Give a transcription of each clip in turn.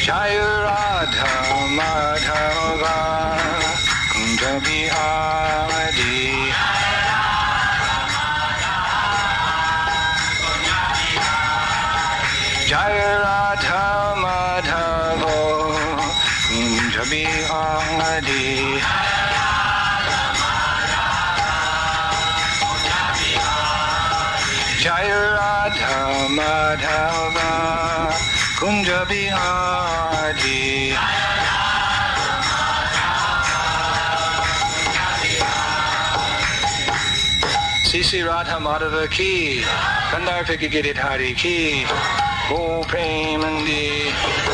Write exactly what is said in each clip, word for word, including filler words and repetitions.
Jaya Radha Madhava Kunja Bihari. Jaya Radha Madhava Kunja Bihari. Jaya Radha Madhava Kunja Bihari. Sisi Radha Madhava ki, Kandarpika Giridhari ki, Go Premandi.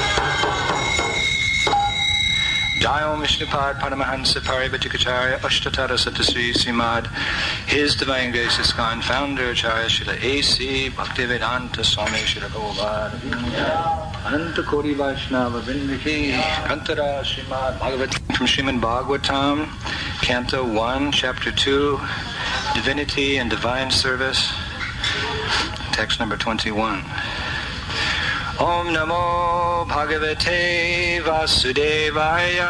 Jayo Vishnupad Paramahansa Parivajikacharya Ashtatara Satasri Srimad His Divine Grace ISKCON Founder Acharya Srila A C Bhaktivedanta Swami Srila Prabhupada Ananta Koti Vaishnava Vindaki Kantara Srimad Bhagavatam from Srimad Bhagavatam Canto one Chapter two Divinity and Divine Service Text number twenty-one. Om Namo Bhagavate Vasudevaya.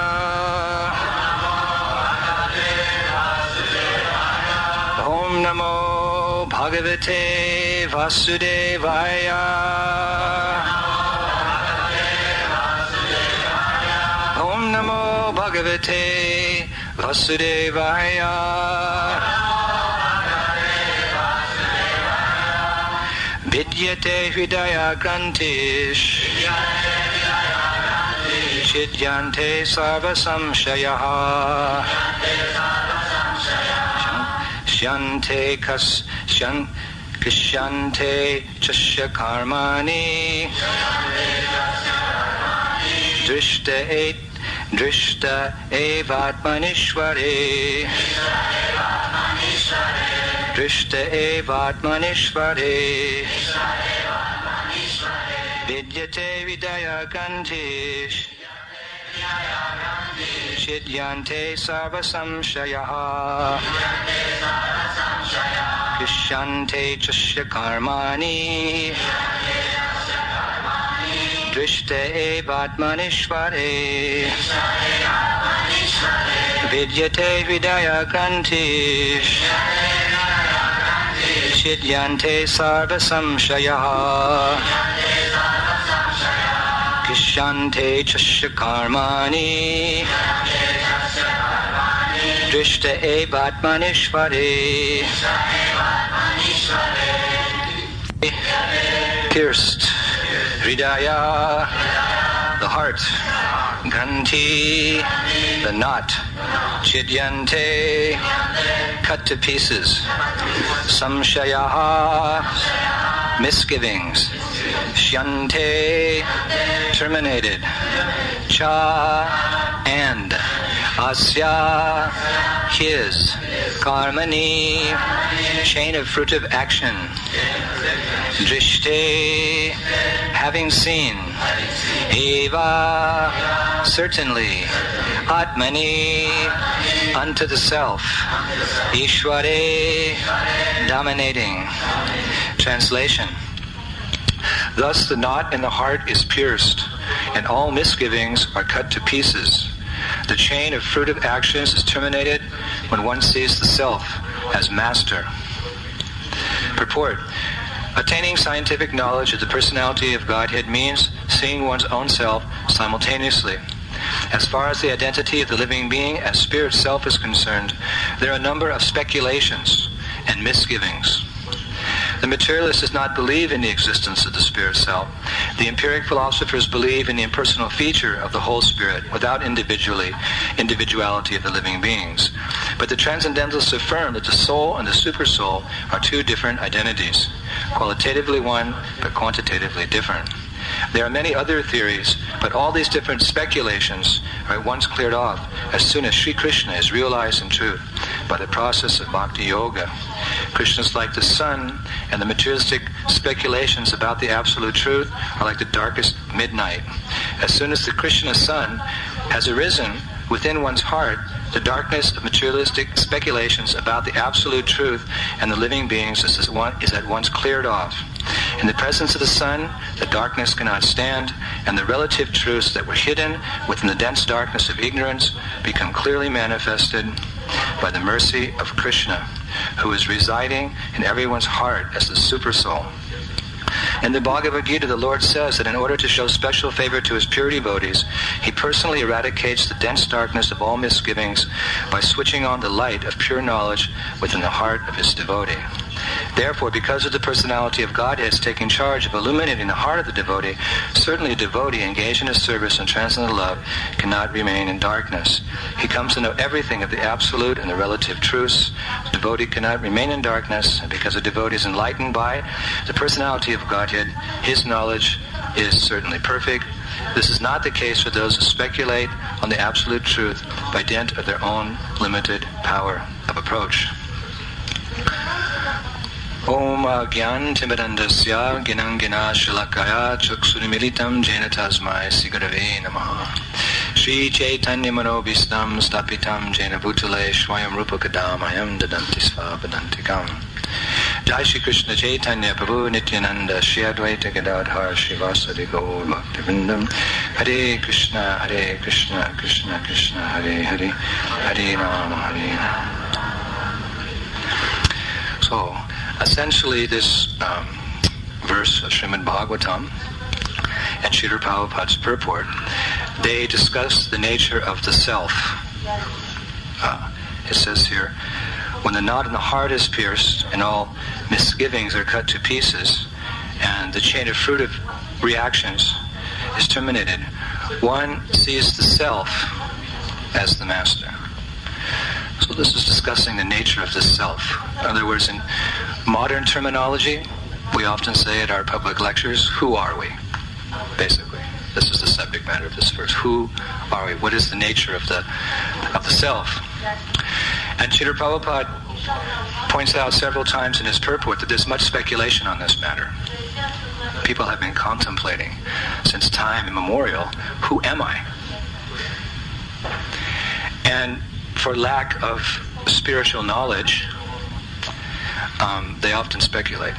Om Namo Bhagavate Vasudevaya. Om Namo Bhagavate Vasudevaya. Vidyate Hridaya Grantish Chidyante Sarva Samshayaha Shyante Kas Shyant Kishyante Chashya Karmani Drishta Et Drishta Evatmanishvare Drishta Evatmanishvare Vidyate Vidaya Gantish Chidyante Sarva Samshayaha Kishyante Chashya Karmani Drishta Evatmanishvare Vidyate Vidaya Gantish Chidyante Sarva Samshayaha Kishyante Chashya Karmani Drishta Evatmanishvare Pierced Hridaya, the heart. Granti, the knot. Chidyante, cut to pieces. Samshayaha, misgivings. Shyante, terminated. Cha, and. Asya, his. Karmani, chain of fruitive action. Drishte, having seen. Eva, certainly. Atmani, unto the self. Ishvare, dominating. Translation. Thus the knot in the heart is pierced, and all misgivings are cut to pieces. The chain of fruitive actions is terminated when one sees the self as master. Purport. Attaining scientific knowledge of the personality of Godhead means seeing one's own self simultaneously. As far as the identity of the living being as spirit self is concerned, there are a number of speculations and misgivings. The materialist does not believe in the existence of the spirit self. The empiric philosophers believe in the impersonal feature of the whole spirit without individually, individuality of the living beings. But the transcendentalists affirm that the soul and the supersoul are two different identities, qualitatively one but quantitatively different. There are many other theories, but all these different speculations are at once cleared off as soon as Sri Krishna is realized in truth by the process of Bhakti Yoga. Krishna is like the sun, and the materialistic speculations about the absolute truth are like the darkest midnight. As soon as the Krishna sun has arisen within one's heart, the darkness of materialistic speculations about the absolute truth and the living beings is at once cleared off. In the presence of the sun, the darkness cannot stand, and the relative truths that were hidden within the dense darkness of ignorance become clearly manifested by the mercy of Krishna, who is residing in everyone's heart as the Supersoul. In the Bhagavad Gita, the Lord says that in order to show special favor to his pure devotees, he personally eradicates the dense darkness of all misgivings by switching on the light of pure knowledge within the heart of his devotee. Therefore, because of the personality of Godhead's taking charge of illuminating the heart of the devotee, certainly a devotee engaged in his service and transcendental love cannot remain in darkness. He comes to know everything of the absolute and the relative truths. The devotee cannot remain in darkness, and because a devotee is enlightened by the personality of Godhead, his knowledge is certainly perfect. This is not the case for those who speculate on the absolute truth by dint of their own limited power of approach. Om Agyan Timidandasya Ginangina Shalakaya Chaksurimilitam Jena Tasmai Sigarave Namaha Sri Chaitanya Manobhistam Stapitam Jena Bhutale Shwayam Rupakadam Ayam Dadanti Svapadantikam Jai Shri Krishna Chaitanya Prabhu Nityananda Shri Advaita Gadadhar Srivasadi Gaur Bhaktivinoda Hare Krishna Hare Krishna Krishna Krishna Hare Hare Hare Rama Hare Rama. So essentially, this um, verse of Srimad Bhagavatam and Srila Prabhupada's purport, they discuss the nature of the self. Uh, it says here, when the knot in the heart is pierced and all misgivings are cut to pieces and the chain of fruitive reactions is terminated, one sees the self as the master. So this is discussing the nature of the self. In other words, in modern terminology, we often say at our public lectures, who are we? Basically, this is the subject matter of this verse. Who are we? What is the nature of the of the self? And Srila Prabhupada points out several times in his purport that there's much speculation on this matter. People have been contemplating since time immemorial, who am I? And for lack of spiritual knowledge, um, they often speculate.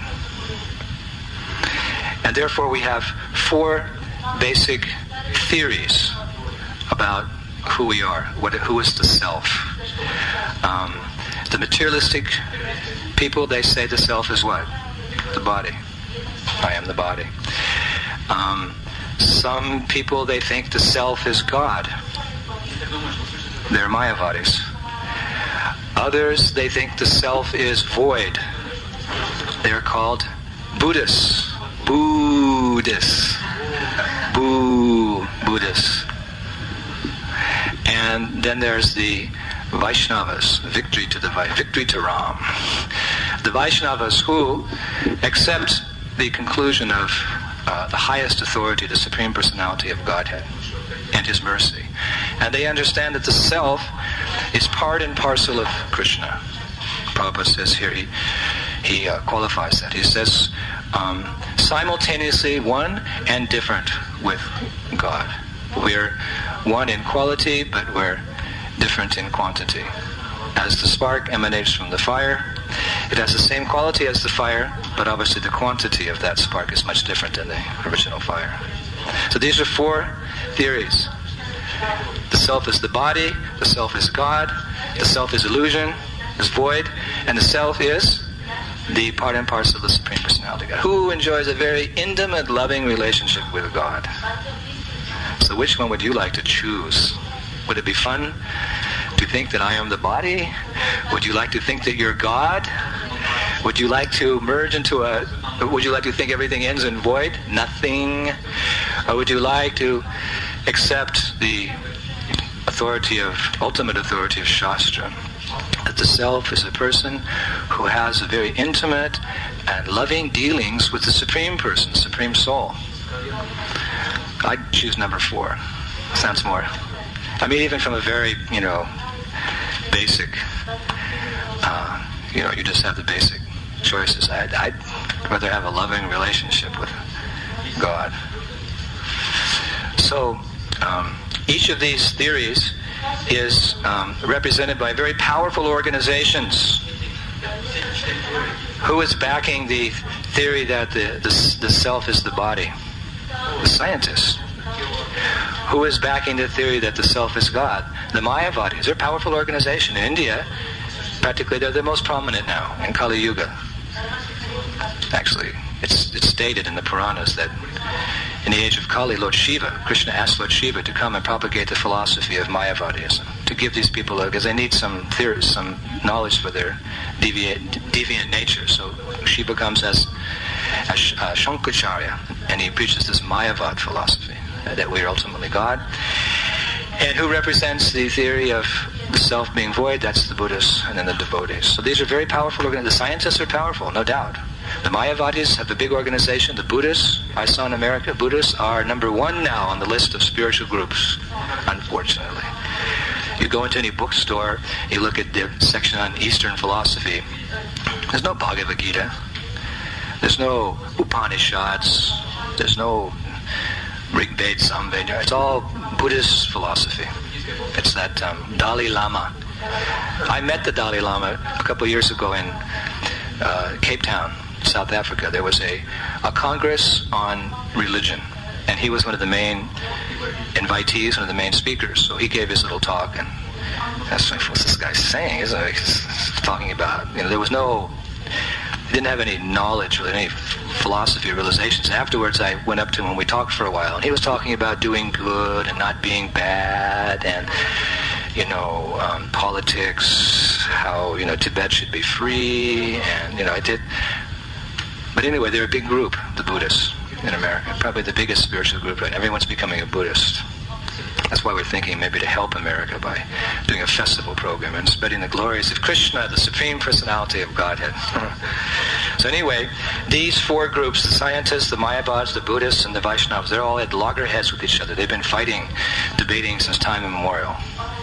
And therefore we have four basic theories about who we are, what, who is the self. Um, the materialistic people, they say the self is what? The body. I am the body. Um, some people, they think the self is God. They're Mayavadis. Others, they think the self is void. They're called Buddhists. Buddhists. Boo, Buddhists. And then there's the Vaishnavas. Victory to the victory to Ram. The Vaishnavas who accept the conclusion of uh, the highest authority, the Supreme Personality of Godhead, and His mercy. And they understand that the self is part and parcel of Krishna. Prabhupada says here, he, he uh, qualifies that. He says, um, simultaneously one and different with God. We're one in quality, but we're different in quantity. As the spark emanates from the fire, it has the same quality as the fire, but obviously the quantity of that spark is much different than the original fire. So these are four theories. The self is the body, the self is God, the self is illusion, is void, and the self is the part and parcel of the Supreme Personality of God, who enjoys a very intimate, loving relationship with God. So which one would you like to choose? Would it be fun to think that I am the body? Would you like to think that you're God? Would you like to merge into a, would you like to think everything ends in void? Nothing? Or would you like to accept the authority of, ultimate authority of Shastra, that the self is a person who has a very intimate and loving dealings with the Supreme Person, the Supreme Soul? I'd choose number four. Sounds more, I mean, even from a very, you know, basic, uh, you know, you just have the basic choices. I'd, I'd rather have a loving relationship with God. So, um, each of these theories is um, represented by very powerful organizations. Who is backing the theory that the, the, the self is the body? The scientists. Who is backing the theory that the self is God? The Mayavadis. They're a powerful organization. In India, practically they're the most prominent now in Kali Yuga. Actually, it's, it's stated in the Puranas that in the age of Kali, Lord Shiva, Krishna asked Lord Shiva to come and propagate the philosophy of Mayavadism, to give these people, because they need some theory, some knowledge for their deviant, deviant nature. So Shiva comes as, as uh, Shankaracharya, and he preaches this Mayavad philosophy, uh, that we are ultimately God. And who represents the theory of the self being void? That's the Buddhists and then the devotees. So these are very powerful organizations. The scientists are powerful, no doubt. The Mayavadis have a big organization. The Buddhists, I saw in America, Buddhists are number one now on the list of spiritual groups, unfortunately. You go into any bookstore, you look at the section on Eastern philosophy, there's no Bhagavad Gita, there's no Upanishads, there's no Rig Veda, Samveda. It's all Buddhist philosophy. It's that um, Dalai Lama. I met the Dalai Lama a couple of years ago in uh, Cape Town, South Africa. There was a, a congress on religion, and he was one of the main invitees, one of the main speakers. So he gave his little talk, and that's like, what's this guy saying? He's, like, he's talking about, you know, there was no, he didn't have any knowledge or any philosophy or realizations. Afterwards, I went up to him and we talked for a while, and he was talking about doing good and not being bad, and you know, um, politics, how, you know, Tibet should be free, and, you know, I did. But anyway, they're a big group, the Buddhists in America. Probably the biggest spiritual group right now. Everyone's becoming a Buddhist. That's why we're thinking maybe to help America by doing a festival program and spreading the glories of Krishna, the Supreme Personality of Godhead. So anyway, these four groups, the scientists, the Mayavads, the Buddhists, and the Vaishnavas, they're all at loggerheads with each other. They've been fighting, debating since time immemorial.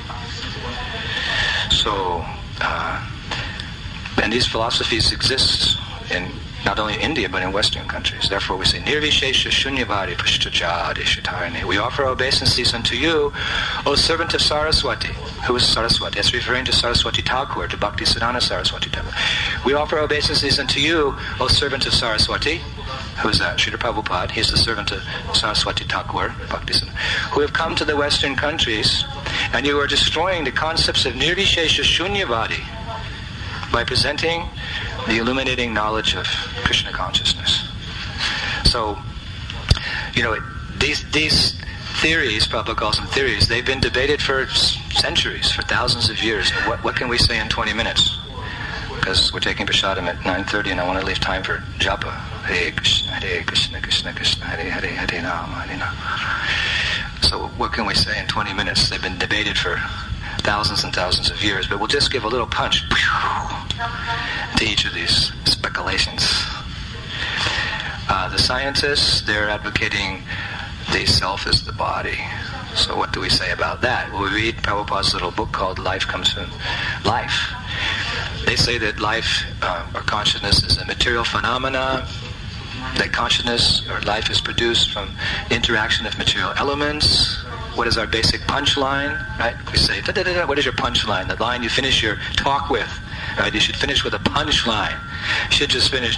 So, uh, and these philosophies exist in not only India, but in Western countries. Therefore we say, Nirvishesha Shunyavadi Pashtachadi Shatarani. We offer obeisances unto you, O servant of Saraswati. Who is Saraswati? That's referring to Saraswati Thakur, to Bhakti Siddhanta Saraswati Thakur. We offer obeisances unto you, O servant of Saraswati. Who is that? Srila Prabhupada. He is the servant of Saraswati Thakur, Bhakti Siddhanta, who have come to the Western countries, and you are destroying the concepts of Nirvishesha Shunyavadi by presenting the illuminating knowledge of Krishna consciousness. So, you know, these these theories, Prabhupada calls them theories, they've been debated for centuries, for thousands of years. What, what can we say in twenty minutes? Because we're taking prasadam at nine thirty and I want to leave time for japa. Hare Krishna, Hare Krishna, Krishna Krishna, Hare Hare, Hare Rama, Hare Rama. So what can we say in twenty minutes? They've been debated for thousands and thousands of years, but we'll just give a little punch to each of these speculations. Uh, the scientists, they're advocating the self is the body. So what do we say about that? Well, we read Prabhupada's little book called Life Comes from Life. They say that life uh, or consciousness is a material phenomena, that consciousness or life is produced from interaction of material elements. What is our basic punchline? Right? We say, da, da, da, da. What is your punchline? The line you finish your talk with. Right? You should finish with a punchline. You should just finish.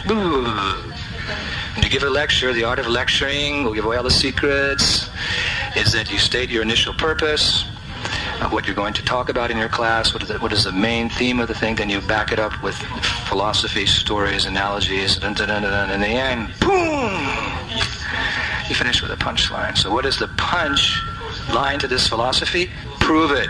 When you give a lecture, the art of lecturing, we'll give away all the secrets, is that you state your initial purpose of what you're going to talk about in your class, what is the, what is the main theme of the thing, then you back it up with philosophy, stories, analogies, and in the end, boom! You finish with a punchline. So what is the punch line to this philosophy? Prove it.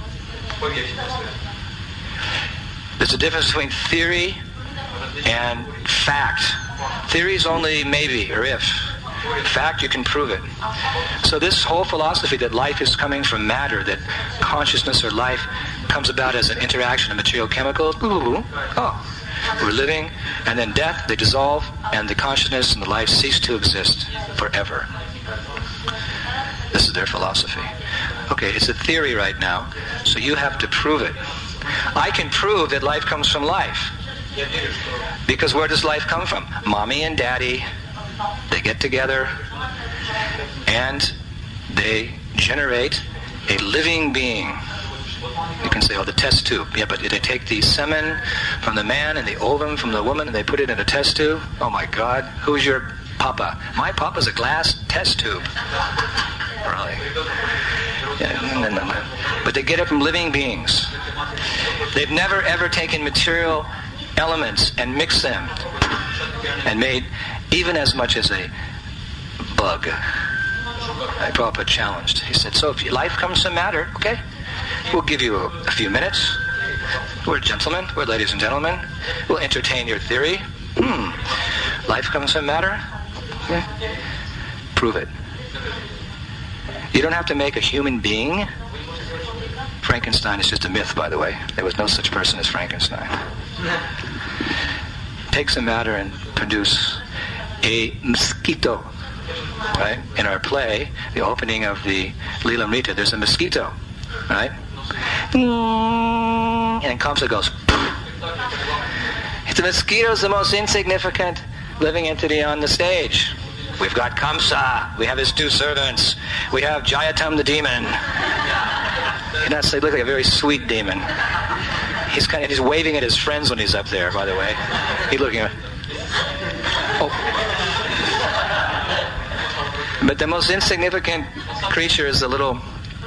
There's a difference between theory and fact. Theory is only maybe or if. Fact, you can prove it. So this whole philosophy that life is coming from matter, that consciousness or life comes about as an interaction of material chemicals, oh, we're living, and then death, they dissolve, and the consciousness and the life cease to exist forever. This is their philosophy. Okay, it's a theory right now, so you have to prove it. I can prove that life comes from life. Because where does life come from? Mommy and daddy, they get together and they generate a living being. You can say, oh, the test tube. Yeah, but they take the semen from the man and the ovum from the woman and they put it in a test tube? Oh my God, who's your papa? My papa's a glass test tube. Really? Yeah, no, no, no. But they get it from living beings. They've never ever taken material elements and mixed them and made even as much as a bug. Prabhupada challenged. He said, so if life comes from matter, okay, we'll give you a, a few minutes. We're gentlemen, we're ladies and gentlemen. We'll entertain your theory. Hmm. Life comes from matter? Okay. Prove it. You don't have to make a human being. Frankenstein is just a myth, by the way. There was no such person as Frankenstein. Take some matter and produce a mosquito. Right? In our play, the opening of the Lilamrita, there's a mosquito. Right? And then Kamsa goes, the mosquito is the most insignificant living entity on the stage. We've got Kamsa. We have his two servants. We have Jayatam the demon. He's not so, look like a very sweet demon. He's kind of he's waving at his friends when he's up there. By the way, he's looking at. Oh. But the most insignificant creature is the little.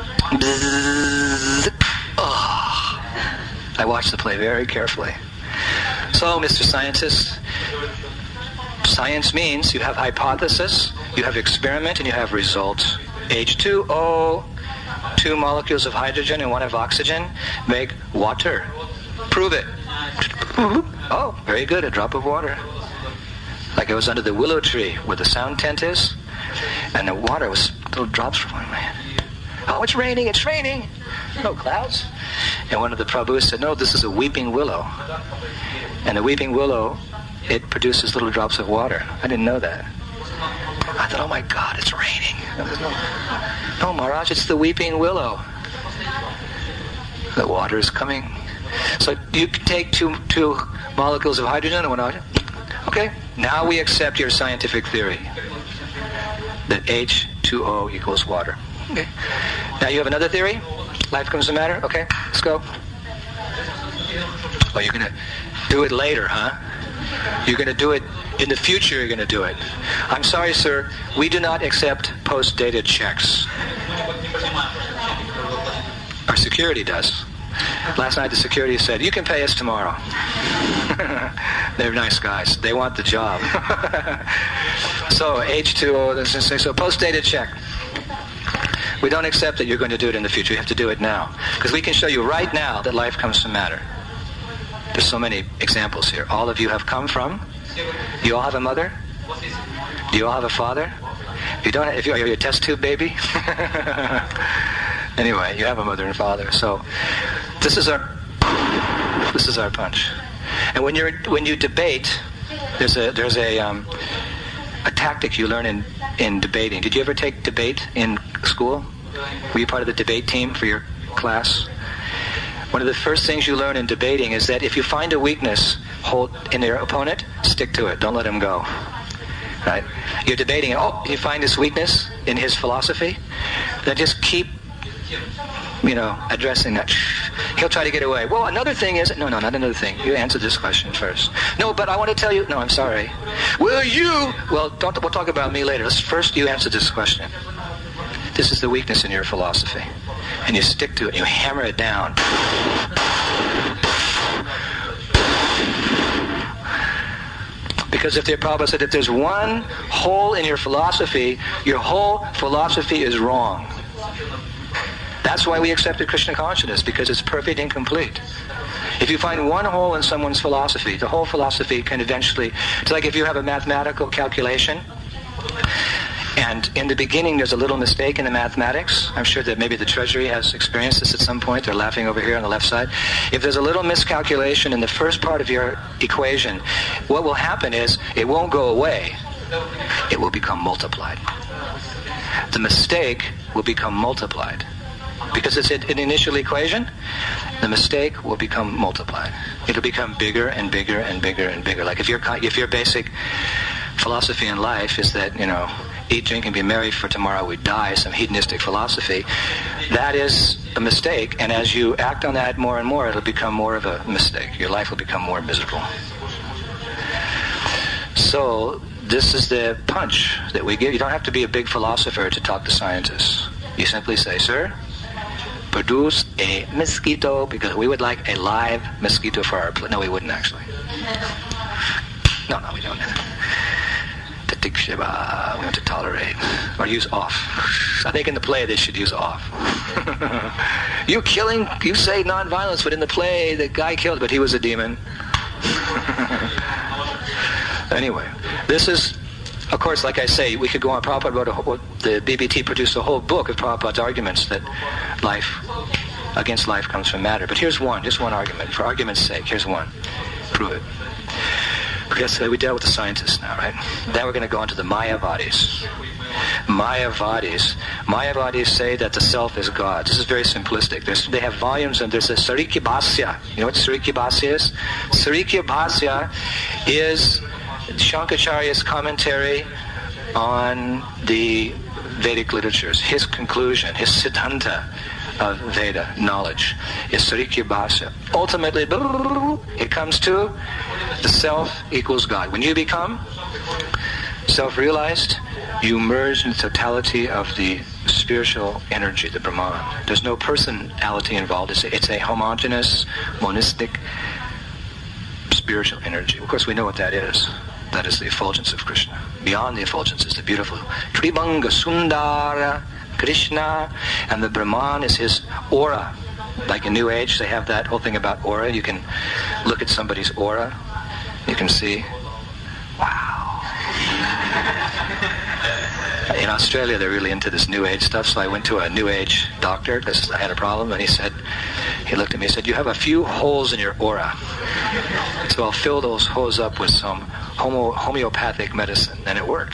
Oh. I watched the play very carefully. So, Mister Scientist. Science means you have hypothesis, you have experiment, and you have results. H two O, two molecules of hydrogen and one of oxygen make water. Prove it. Oh, very good, a drop of water. Like I was under the willow tree where the sound tent is, and the water was little drops from my hand. Oh, it's raining, it's raining. No clouds. And one of the Prabhus said, no, this is a weeping willow. And the weeping willow, it produces little drops of water. I didn't know that. I thought, oh my God, it's raining. No, Maharaj, it's the weeping willow. The water is coming. So you can take two two molecules of hydrogen and one oxygen. Okay, now we accept your scientific theory that H two O equals water. Okay. Now you have another theory? Life comes to matter? Okay, let's go. Oh, you're going to do it later, huh? You're going to do it in the future. You're going to do it. I'm sorry, sir. We do not accept post-dated checks. Our security does. Last night the security said, you can pay us tomorrow. They're nice guys. They want the job. So H two O, so post-dated check. We don't accept that you're going to do it in the future. You have to do it now. Because we can show you right now that life comes from matter. There's so many examples here. All of you have come from. Do you all have a mother? Do you all have a father? If you don't, if you're a test tube baby. Anyway, you have a mother and father. So this is our this is our punch. And when you're when you debate, there's a there's a um, a tactic you learn in in debating. Did you ever take debate in school? Were you part of the debate team for your class? One of the first things you learn in debating is that if you find a weakness hold in your opponent, stick to it. Don't let him go. Right? You're debating, oh, you find this weakness in his philosophy? Then just keep, you know, addressing that. He'll try to get away. Well, another thing is, no, no, not another thing. You answer this question first. No, but I want to tell you, no, I'm sorry. Will you? Well, don't, we'll talk about me later. Let's first you answer this question. This is the weakness in your philosophy. And you stick to it, you hammer it down. Because if the Prabhupada said, if there's one hole in your philosophy, your whole philosophy is wrong. That's why we accepted Krishna consciousness, because it's perfect and complete. If you find one hole in someone's philosophy, the whole philosophy can eventually... It's like if you have a mathematical calculation, and in the beginning there's a little mistake in the mathematics. I'm sure that maybe the Treasury has experienced this at some point. They're laughing over here on the left side. If there's a little miscalculation in the first part of your equation, what will happen is it won't go away. It will become multiplied. The mistake will become multiplied. Because it's an initial equation, the mistake will become multiplied. It'll become bigger and bigger and bigger and bigger. Like if your if your basic philosophy in life is that, you know, eat, drink, and be merry, for tomorrow we die, some hedonistic philosophy. That is a mistake, and as you act on that more and more, it'll become more of a mistake. Your life will become more miserable. So, this is the punch that we give. You don't have to be a big philosopher to talk to scientists. You simply say, sir, produce a mosquito, because we would like a live mosquito for our planet. No, we wouldn't actually. No, no, we don't. We want to tolerate. Or use off. I think in the play they should use off. You killing, you say non-violence, but in the play the guy killed, but he was a demon. Anyway, this is, of course, like I say, we could go on. Prabhupada wrote a whole, the B B T produced a whole book of Prabhupada's arguments that life, against life comes from matter. But here's one, just one argument. For argument's sake, here's one. Prove it. Because we dealt with the scientists now, right? Then we're going to go on to the Mayavadis. Mayavadis. Mayavadis say that the self is God. This is very simplistic. There's, they have volumes, and there's a Sarikya Bhasya. You know what Sarikya Bhasya is? Sarikya Bhasya is Shankaracharya's commentary on the Vedic literatures. His conclusion, his Siddhanta of Veda knowledge is Sarikya Bhasya. Ultimately, it comes to the self equals God. When you become self-realized, you merge in the totality of the spiritual energy, the Brahman. There's no personality involved. It's a, it's a homogeneous, monistic, spiritual energy. Of course, we know what that is. That is the effulgence of Krishna. Beyond the effulgence is the beautiful Tribhanga Sundara Krishna, and the Brahman is his aura. Like in New Age, they have that whole thing about aura. You can look at somebody's aura. You can see, wow. In Australia, they're really into this New Age stuff, so I went to a New Age doctor because I had a problem, and he said, he looked at me and said, you have a few holes in your aura. So I'll fill those holes up with some homo- homeopathic medicine, and it worked.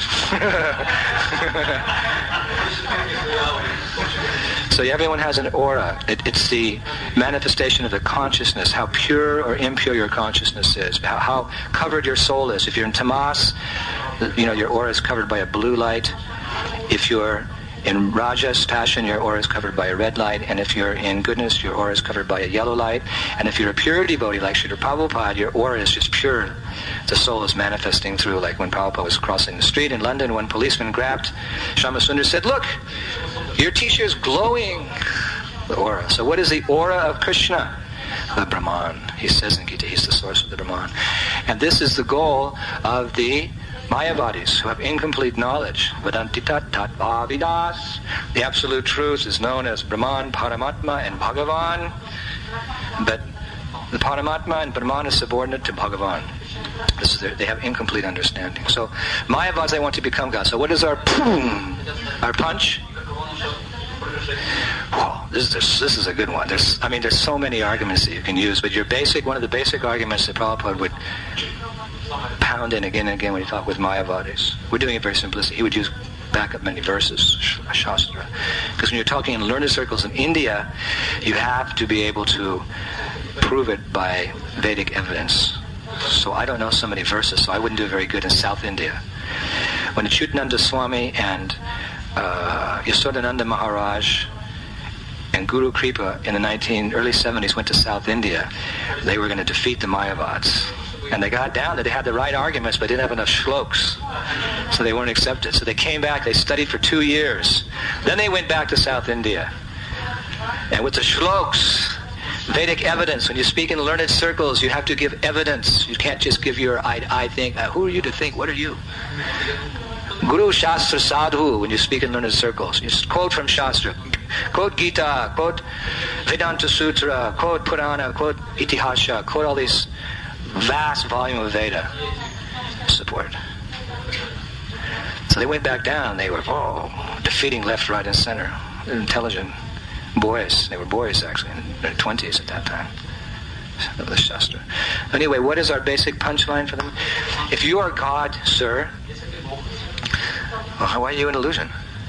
So everyone has an aura. It, it's the manifestation of the consciousness, how pure or impure your consciousness is, how, how covered your soul is. If you're in tamas, you know, your aura is covered by a blue light. If you're in rajas, passion, your aura is covered by a red light. And if you're in goodness, your aura is covered by a yellow light. And if you're a pure devotee like Srila Prabhupada, your aura is just pure. The soul is manifesting through, like when Prabhupada was crossing the street in London, one policeman grabbed Shyamasundar and said, look, your t-shirt is glowing. The aura. So what is the aura of Krishna? The Brahman. He says in Gita, he's the source of the Brahman. And this is the goal of the Mayavadis, who have incomplete knowledge. Vedantitat tat bhavidas. The absolute truth is known as Brahman, Paramatma, and Bhagavan. But the Paramatma and Brahman is subordinate to Bhagavan. This is their, they have incomplete understanding. So Mayavadis, they want to become God. So what is our boom? Our punch? Whoa, this is this is a good one. There's, I mean, there's so many arguments that you can use, but your basic, one of the basic arguments that Prabhupada would pound in again and again when he talked with Mayavadis. We're doing it very simplistic. He would use back up many verses, Shastra. Because when you're talking in learned circles in India, you have to be able to prove it by Vedic evidence. So I don't know so many verses, so I wouldn't do very good in South India. When Achyutananda Swami and uh, Yasodananda Maharaj and Guru Kripa in the nineteen early seventies went to South India, they were going to defeat the Mayavads. And they got down that they had the right arguments, but didn't have enough shloks. So they weren't accepted. So they came back, they studied for two years. Then they went back to South India. And with the shloks, Vedic evidence, when you speak in learned circles, you have to give evidence. You can't just give your I, I think. Uh, who are you to think? What are you? Guru Shastra Sadhu, when you speak in learned circles. You just quote from Shastra. Quote Gita, quote Vedanta Sutra, quote Purana, quote Itihasha, quote all these vast volume of Veda support. So they went back down. They were oh, defeating left, right, and center. They're intelligent boys. They were boys, actually, in their twenties at that time. Of the Shastra. Anyway, what is our basic punchline for them? If you are God, sir, well, why are you an illusion?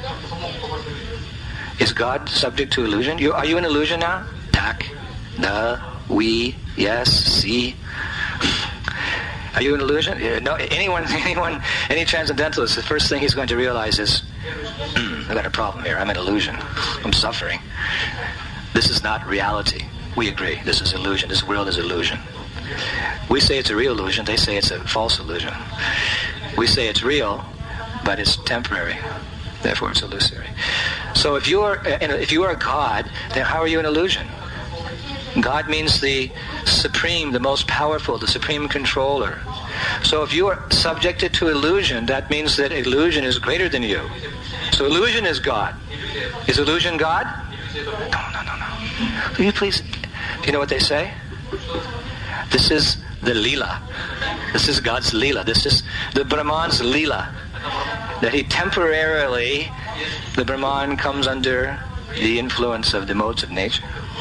Is God subject to illusion? You, are you an illusion now? Tak, da, we, yes, see. Are you an illusion? No. Anyone, anyone, any transcendentalist, the first thing he's going to realize is, I've got a problem here. I'm an illusion. I'm suffering. This is not reality. We agree. This is illusion. This world is illusion. We say it's a real illusion. They say it's a false illusion. We say it's real, but it's temporary. Therefore, it's illusory. So if you are, if you are God, then how are you an illusion? God means the supreme, the most powerful, the supreme controller. So if you are subjected to illusion, that means that illusion is greater than you. So illusion is God. Is illusion God? No, no, no, no. Will you please, do you know what they say? This is the Leela. This is God's Leela. This is the Brahman's Leela. That he temporarily, the Brahman comes under the influence of the modes of nature.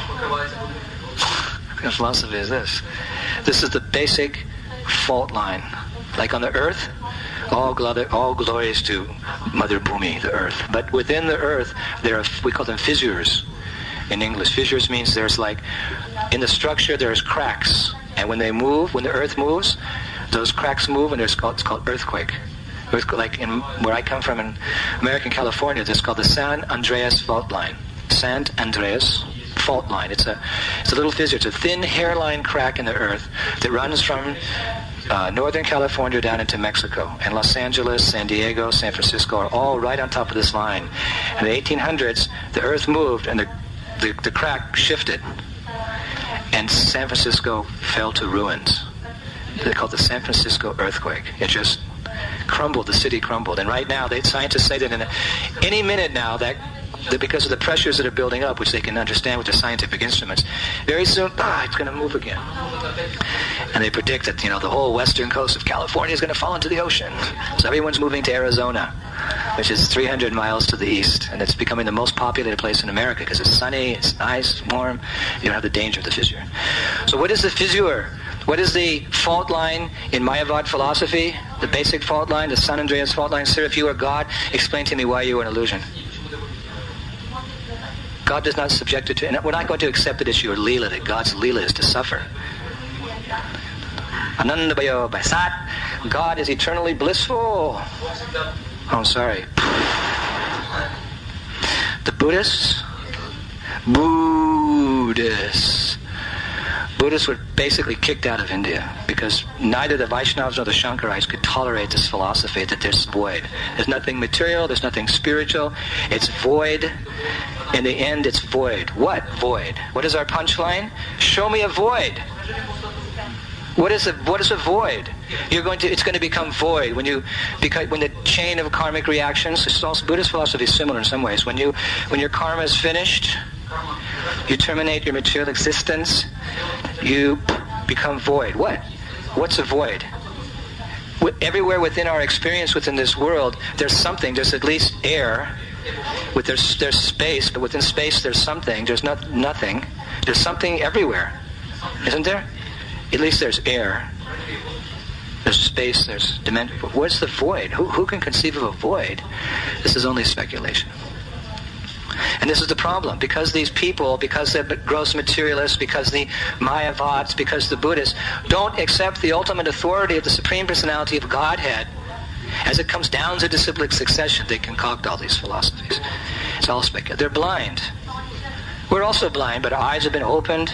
What kind of philosophy is this? This is the basic fault line. Like on the earth, all, gl- all glory is to Mother Bhumi, the earth. But within the earth, there are, we call them fissures in English. Fissures means there's like, in the structure there's cracks. And when they move, when the earth moves, those cracks move and there's called, it's called earthquake. Earthquake. Like in where I come from in American California, it's called the San Andreas fault line. San Andreas fault line. It's a it's a little fissure. It's a thin hairline crack in the earth that runs from uh, Northern California down into Mexico. And Los Angeles, San Diego, San Francisco are all right on top of this line. In the eighteen hundreds, the earth moved and the, the, the crack shifted. And San Francisco fell to ruins. They call it the San Francisco earthquake. It just crumbled. The city crumbled. And right now, they, scientists say that in a, any minute now, that that because of the pressures that are building up, which they can understand with their scientific instruments, very soon, ah, it's going to move again. And they predict that, you know, the whole western coast of California is going to fall into the ocean. So everyone's moving to Arizona, which is three hundred miles to the east. And it's becoming the most populated place in America because it's sunny, it's nice, it's warm. You don't have the danger of the fissure. So what is the fissure? What is the fault line in Mayavad philosophy? The basic fault line, the San Andreas fault line? Sir, if you are God, explain to me why you are an illusion. God does not subject it to, and we're not going to accept it as your Leela, that God's Leela is to suffer. Ananda Bhayo Bhaisat. God is eternally blissful. Oh, I'm sorry. The Buddhists, Buddhists, Buddhists were basically kicked out of India because neither the Vaishnavas nor the Shankarites could tolerate this philosophy that there's void. There's nothing material, there's nothing spiritual, it's void. In the end, it's void. What void? What is our punchline? Show me a void. What is a what is a void? You're going to it's going to become void when you because when the chain of karmic reactions. It's also, Buddhist philosophy is similar in some ways. When you when your karma is finished, you terminate your material existence. You become void. What? What's a void? Everywhere within our experience within this world, there's something. There's at least air. With there's there's space, but within space there's something. There's not nothing. There's something everywhere, isn't there? At least there's air. There's space. There's dimension. What's the void? Who who can conceive of a void? This is only speculation. And this is the problem. Because these people, because they're gross materialists, because the Mayavads, because the Buddhists don't accept the ultimate authority of the Supreme Personality of Godhead, as it comes down to disciplic succession, they concoct all these philosophies. It's all speculative. They're blind. We're also blind, but our eyes have been opened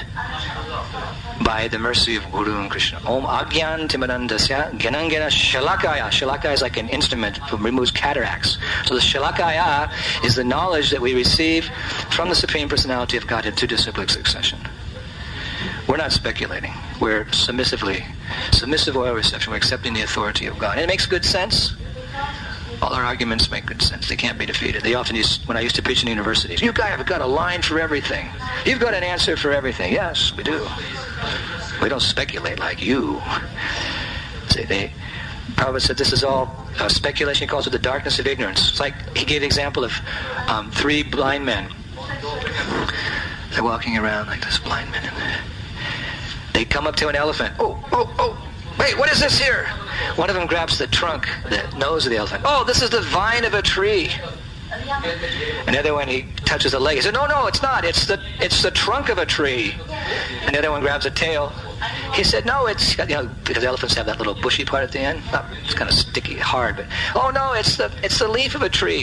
by the mercy of Guru and Krishna. Om Agyan Timarandasya Gyanangena Shalakaya. Shalakaya is like an instrument that removes cataracts. So the Shalakaya is the knowledge that we receive from the Supreme Personality of Godhead through disciplic succession. We're not speculating. We're submissively, submissive oil reception. We're accepting the authority of God. And it makes good sense. All our arguments make good sense. They can't be defeated. They often use, when I used to preach in universities, you guys have got a line for everything. You've got an answer for everything. Yes, we do. We don't speculate like you. See, they, Prabhupada said this is all uh, speculation. He calls it the darkness of ignorance. It's like he gave the example of um, three blind men. They're walking around like this, blind men. They come up to an elephant. Oh, oh, oh. Wait, what is this here? One of them grabs the trunk, the nose of the elephant. Oh, this is the vine of a tree. Another one, he touches the leg. He said, no, no, it's not. It's the it's the trunk of a tree. Another one grabs a tail. He said, no, it's, you know, because elephants have that little bushy part at the end. Not, it's kind of sticky, hard, but, oh no, it's the, it's the leaf of a tree.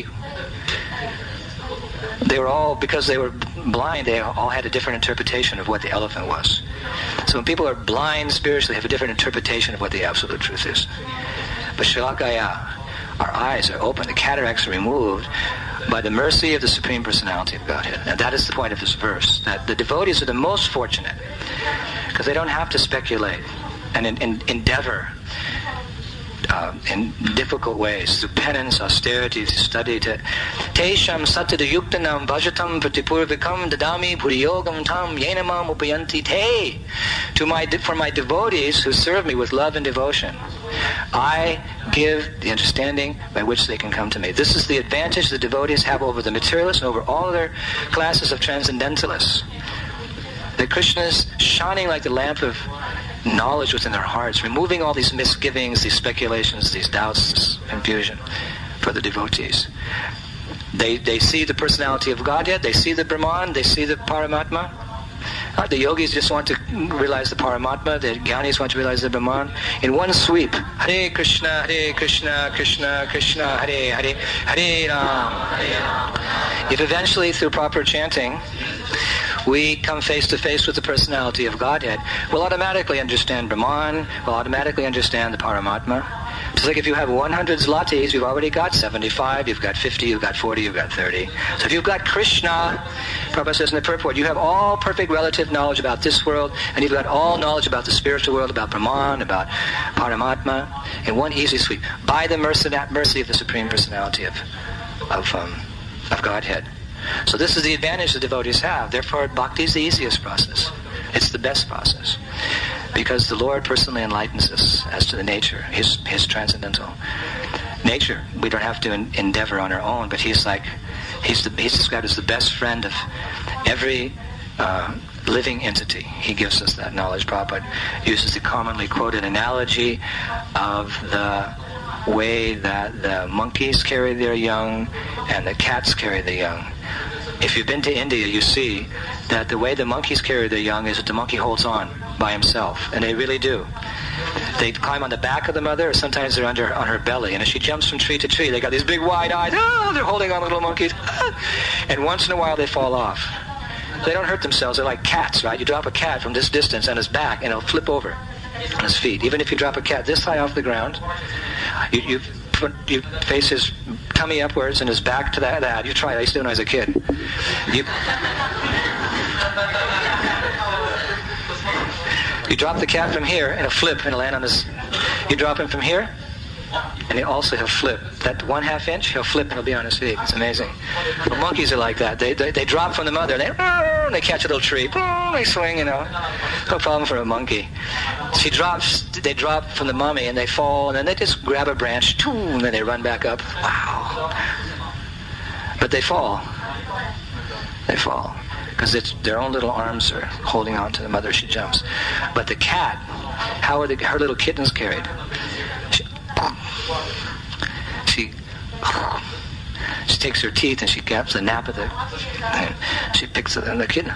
They were all, because they were blind, they all had a different interpretation of what the elephant was. So when people are blind spiritually, they have a different interpretation of what the absolute truth is. But Shalakaya, our eyes are open, the cataracts are removed by the mercy of the Supreme Personality of Godhead. And that is the point of this verse, that the devotees are the most fortunate, because they don't have to speculate and in, in, endeavor uh, in difficult ways, through penance, austerity, to study, to Tesham satadayuktanam bhajatam pratipurvikam dadami puriyogam tam yenamam upayanti te. To my, for my devotees who serve me with love and devotion, I give the understanding by which they can come to me. This is the advantage the devotees have over the materialists and over all other classes of transcendentalists. That Krishna is shining like the lamp of knowledge within their hearts, removing all these misgivings, these speculations, these doubts, this confusion for the devotees. They they see the personality of Godhead, they see the Brahman, they see the Paramatma. Uh, the yogis just want to realize the Paramatma, the Jnanis want to realize the Brahman. In one sweep, Hare Krishna, Hare Krishna, Krishna Krishna, Hare Hare, Hare Ram. If eventually, through proper chanting, we come face to face with the personality of Godhead, we'll automatically understand Brahman, we'll automatically understand the Paramatma. It's like if you have one hundred zlatis, you've already got seventy-five, you've got fifty, you've got forty, you've got thirty. So if you've got Krishna, Prabhupada says in the purport, you have all perfect relative knowledge about this world, and you've got all knowledge about the spiritual world, about Brahman, about Paramatma, in one easy sweep, by the mercy, that mercy of the Supreme Personality of, of, um, of Godhead. So this is the advantage the devotees have. Therefore, bhakti is the easiest process. It's the best process. Because the Lord personally enlightens us as to the nature, His His transcendental nature. We don't have to en- endeavor on our own, but He's like, He's the, He's described as the best friend of every uh, living entity. He gives us that knowledge. Prabhupada uses the commonly quoted analogy of the way that the monkeys carry their young and the cats carry the young. If you've been to India, you see that the way the monkeys carry their young is that the monkey holds on by himself, and they really do. They climb on the back of the mother, or sometimes they're under on her belly, and as she jumps from tree to tree, they got these big wide eyes. Oh, they're holding on, little monkeys. And once in a while, they fall off. They don't hurt themselves. They're like cats, right? You drop a cat from this distance on his back, and it'll flip over on his feet. Even if you drop a cat this high off the ground, you, you put, you face his tummy upwards and his back to that. that. You try it. I used to do it when I was a kid. You, you drop the cat from here, and it'll flip, and it'll land on his... You drop him from here, and he also he'll flip. That one half inch, he'll flip, and he'll be on his feet. It's amazing. Well, monkeys are like that. They they, they drop from the mother, they they catch a little tree, they swing, you know. No problem for a monkey. She drops, they drop from the mummy, and they fall, and then they just grab a branch, and then they run back up. Wow. But they fall. They fall. Because it's their own little arms are holding on to the mother as she jumps. But the cat, how are the, her little kittens carried? She, she, she takes her teeth and she grabs the nap of the, and she picks the, the kitten.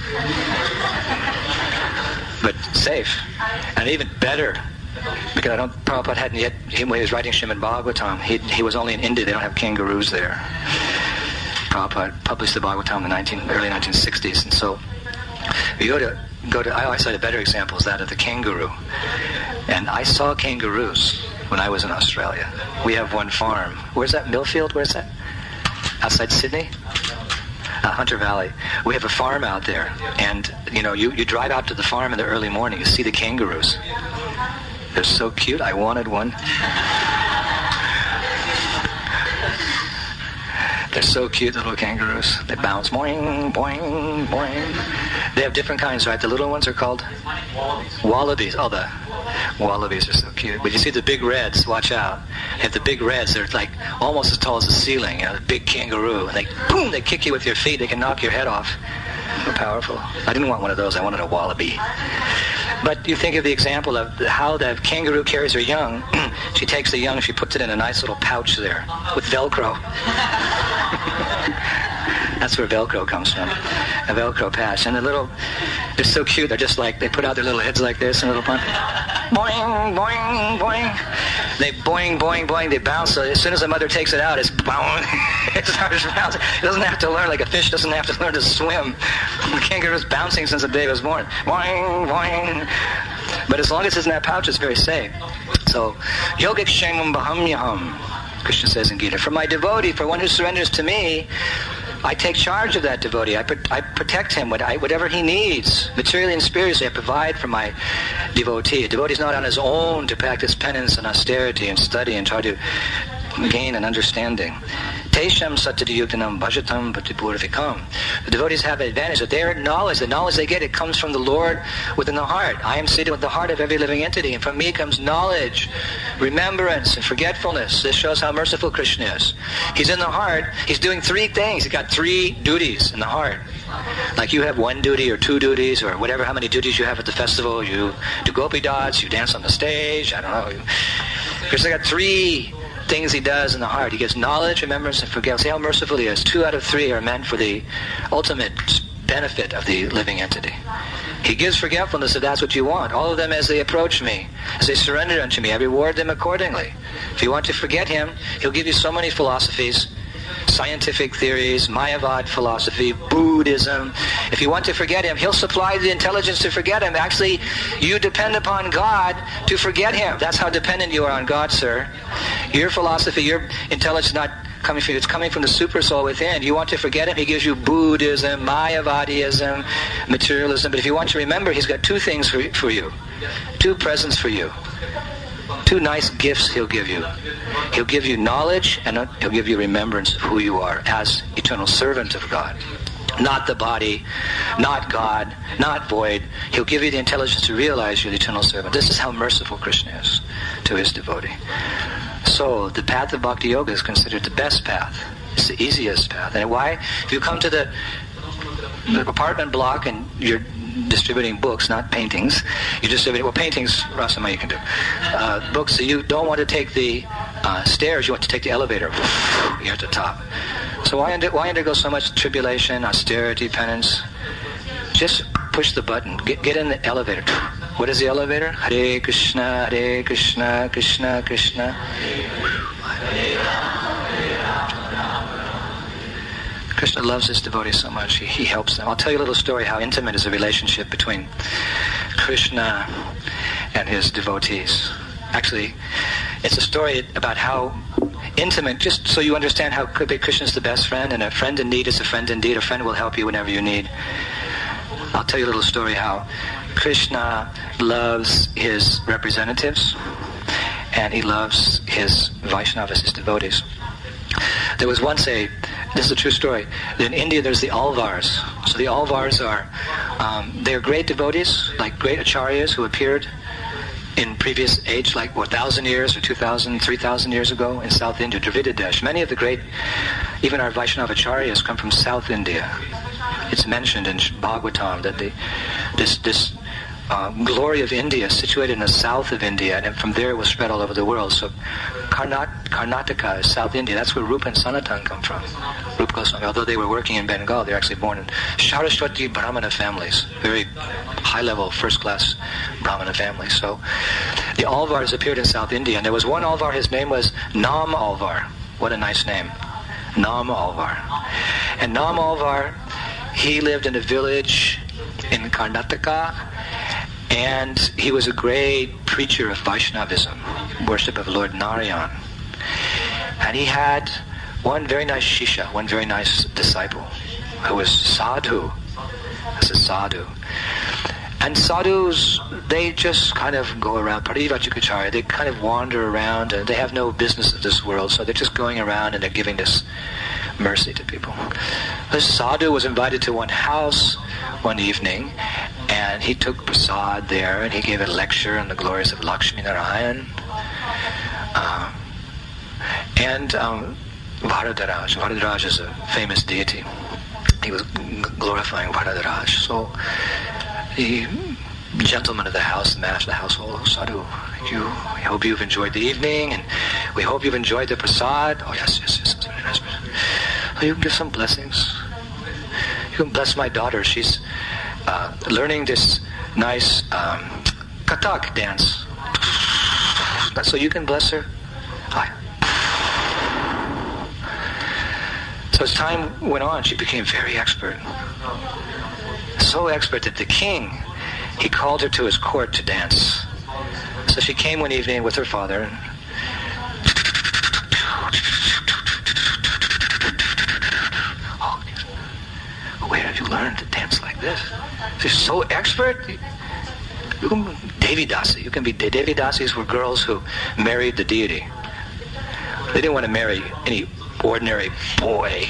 But safe. And even better, because I don't, Prabhupada hadn't yet, when he was writing Srimad Bhagavatam, he, he was only in India, they don't have kangaroos there. Prabhupada published the Bhagavatam in the nineteen, early nineteen sixties, and so you go to go to. I always cite a better example is that of the kangaroo, and I saw kangaroos when I was in Australia. We have one farm. Where's that? Millfield? Where's that? Outside Sydney, uh, Hunter Valley. We have a farm out there, and you know, you you drive out to the farm in the early morning. You see the kangaroos. They're so cute. I wanted one. They're so cute, the little kangaroos. They bounce, boing, boing, boing. They have different kinds, right? The little ones are called wallabies. Wallabies. Oh, the wallabies are so cute. But you see the big reds, watch out. They have the big reds. They're like almost as tall as the ceiling. You know, the big kangaroo. And they, boom, they kick you with your feet. They can knock your head off. So powerful. I didn't want one of those. I wanted a wallaby. But you think of the example of how the kangaroo carries her young. She takes the young, she puts it in a nice little pouch there with Velcro. That's where Velcro comes from, a Velcro patch. And the little, They're so cute. They're just like, they put out their little heads like this and a little fun. Boing, boing, boing. They boing, boing, boing. They bounce. So as soon as the mother takes it out, it's boing. It starts bouncing. It doesn't have to learn, like a fish doesn't have to learn to swim. The kangaroo's bouncing since the day it was born. Boing, boing. But as long as it's in that pouch, it's very safe. So, yogic kshemam bahamyaham, Krishna says in Gita. For my devotee, for one who surrenders to me, I take charge of that devotee. I, pro- I protect him. What I, whatever he needs, materially and spiritually, I provide for my devotee. A devotee is not on his own to practice penance and austerity and study and try to gain an understanding. Tesham satadiyuktanam bhajatam bhatipurifikam. The devotees have an advantage that their knowledge, the knowledge they get, it comes from the Lord within the heart. I am seated with the heart of every living entity, and from me comes knowledge, remembrance, and forgetfulness. This shows how merciful Krishna is. He's in the heart. He's doing three things. He's got three duties in the heart. Like you have one duty or two duties or whatever, how many duties you have at the festival. You do gopi dots, you dance on the stage, I don't know. Krishna got three things he does in the heart. He gives knowledge, remembrance, and forgiveness. See how merciful he is. Two out of three are meant for the ultimate benefit of the living entity. He gives forgetfulness if that's what you want. All of them as they approach me, as they surrender unto me, I reward them accordingly. If you want to forget him, he'll give you so many philosophies, scientific theories, Mayavad philosophy, Buddhism. If you want to forget him, he'll supply the intelligence to forget him. Actually, you depend upon God to forget him. That's how dependent you are on God, sir. Your philosophy, your intelligence is not coming from you. It's coming from the super soul within. You want to forget him, he gives you Buddhism, Mayavadism, materialism. But if you want to remember, he's got two things for, for you. Two presents for you. Two nice gifts he'll give you. He'll give you knowledge and he'll give you remembrance of who you are as eternal servant of God. Not the body, not God, not void. He'll give you the intelligence to realize you're the eternal servant. This is how merciful Krishna is to his devotee. So the path of Bhakti Yoga is considered the best path. It's the easiest path. And why? If you come to the, the apartment block and you're distributing books, not paintings. You're distributing, well, paintings, Rasama, you can do. Uh, books, so you don't want to take the uh, stairs, you want to take the elevator. You're at the top. So why, under, why undergo so much tribulation, austerity, penance? Just push the button. Get, get in the elevator. What is the elevator? Hare Krishna, Hare Krishna, Krishna Krishna. Krishna loves his devotees so much. He, he helps them. I'll tell you a little story how intimate is the relationship between Krishna and his devotees. Actually, it's a story about how intimate, just so you understand how Krishna is the best friend, and a friend in need is a friend indeed. A friend will help you whenever you need. I'll tell you a little story how Krishna loves his representatives and he loves his Vaishnavas, his devotees. There was once a, this is a true story, in India there's the Alvars. So the Alvars are, um, they're great devotees, like great acharyas who appeared in previous age, like what, one thousand years or two thousand, three thousand years ago in South India, Dravida Desh. Many of the great, even our Vaishnava acharyas come from South India. It's mentioned in Bhagavatam that the, this, this uh, glory of India is situated in the south of India, and from there it was spread all over the world. So Karnat- Karnataka is South India. That's where Rupa and Sanatan come from. Rupa Goswami, although they were working in Bengal, they're actually born in Saraswati Brahmana families, very high-level, first-class Brahmana families. So the Alvars appeared in South India, and there was one Alvar, his name was Nam Alvar. What a nice name. Nam Alvar. And Nam Alvar, he lived in a village in Karnataka, and he was a great preacher of Vaishnavism, worship of Lord Narayan. And he had one very nice shishya, one very nice disciple, who was sadhu. That's a sadhu. And sadhus, they just kind of go around, parivachikacharya, they kind of wander around, and they have no business of this world, so they're just going around and they're giving this mercy to people. This sadhu was invited to one house one evening, and he took prasad there, and he gave a lecture on the glories of Lakshmi Narayan. Um, and um, Varadaraj. Varadaraj is a famous deity. He was g- glorifying Varadaraj. So the gentleman of the house, the master of the household, sadhu, you, we hope you've enjoyed the evening, and we hope you've enjoyed the prasad. Oh yes, yes, yes, it's very nice. So you can give some blessings. You can bless my daughter. She's uh, learning this nice um, Kathak dance. So you can bless her. Hi. So as time went on, she became very expert. So expert that the king, he called her to his court to dance. So she came one evening with her father. Oh, where have you learned to dance like this? She's so expert. You can Devi Dasi. You can be Devi Dasis were girls who married the deity. They didn't want to marry any ordinary boy.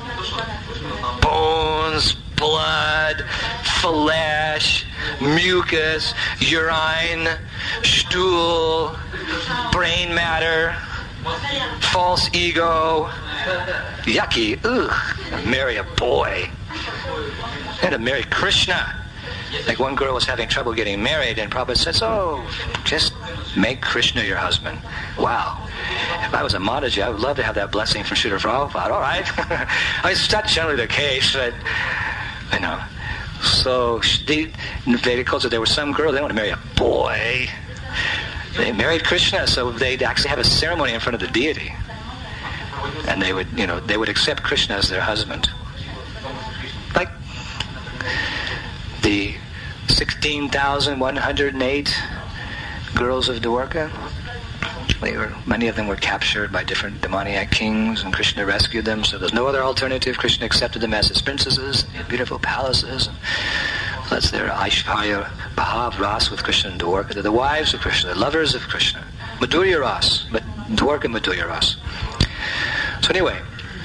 Bones, blood, flesh, mucus, urine, stool, brain matter, false ego. Yucky. Ugh. Marry a boy. And to marry Krishna. Like one girl was having trouble getting married, and Prabhupada says, oh, just make Krishna your husband. Wow. If I was a Mataji, I would love to have that blessing from Srila Prabhupada. All right. I mean, it's not generally the case, but, you know. So, the, in the Vedic culture, there was some girl, they didn't want to marry a boy. They married Krishna, so they'd actually have a ceremony in front of the deity. And they would, you know, they would accept Krishna as their husband. Like the sixteen thousand one hundred eight girls of Dwarka. They were, many of them were captured by different demoniac kings, and Krishna rescued them. So there's no other alternative. Krishna accepted them as his princesses. They had beautiful palaces. That's their Aishvarya Bhav Ras with Krishna and Dwarka. They're the wives of Krishna, the lovers of Krishna. Madhurya Ras, but Dwarka Madhurya Ras. So anyway,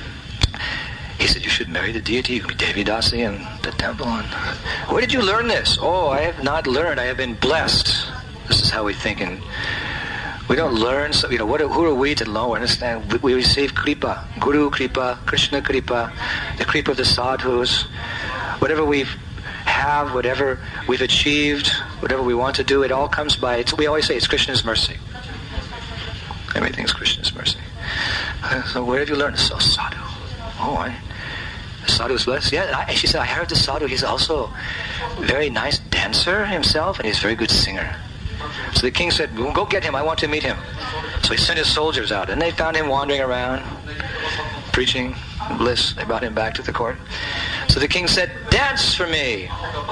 he said, you should marry the deity. You can be Devi Dasi in the temple. And where did you learn this? Oh, I have not learned. I have been blessed. This is how we think. And we don't learn. So, you know, what, who are we to know? Understand? We, we receive kripa, Guru kripa, Krishna kripa, the kripa of the sadhus. Whatever we have, whatever we've achieved, whatever we want to do, it all comes by. It's, we always say it's Krishna's mercy. Everything's Krishna's mercy. So where have you learned? So sadhu. Oh, I, the sadhu is blessed. Yeah, I, she said, I heard the sadhu. He's also a very nice dancer himself, and he's a very good singer. So the king said, well, go get him. I want to meet him. So he sent his soldiers out, and they found him wandering around, preaching bliss. They brought him back to the court. So the king said, dance for me.